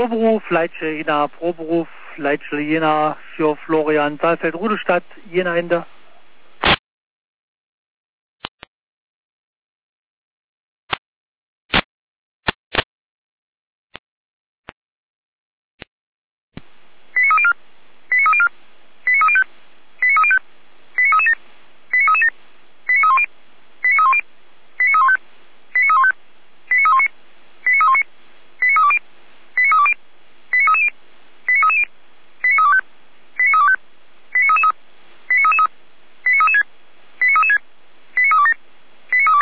Proberuf, Leitsche Jena Proberuf, Leitsche Jena für Florian Saalfeld Rudolstadt Jena Ende.